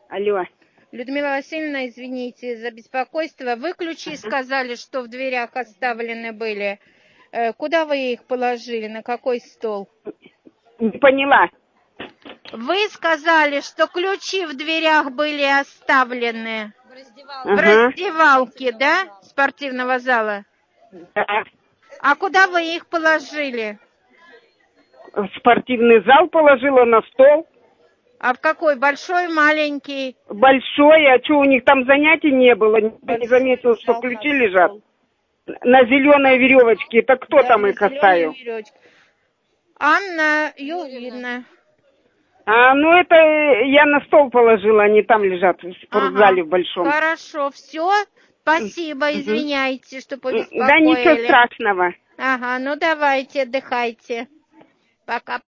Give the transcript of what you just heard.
Алло. Людмила Васильевна, извините за беспокойство. Вы ключи сказали, что в дверях оставлены были. Куда вы их положили? На какой стол? Не поняла. Вы сказали, что ключи в дверях были оставлены. В раздевалке, да? Спортивного зала? Да. А куда вы их положили? В спортивный зал положила на стол. А в какой? Большой, маленький? Большой. А что, у них там занятий не было? Никто не заметил, что ключи лежат. На зеленой веревочке. Это кто там их оставил? Анна Юрьевна. Ну это я на стол положила, они там лежат в спортзале в большом. Хорошо, все. Спасибо, извиняйте, что побеспокоили. Да ничего страшного. Ну давайте, отдыхайте. Пока.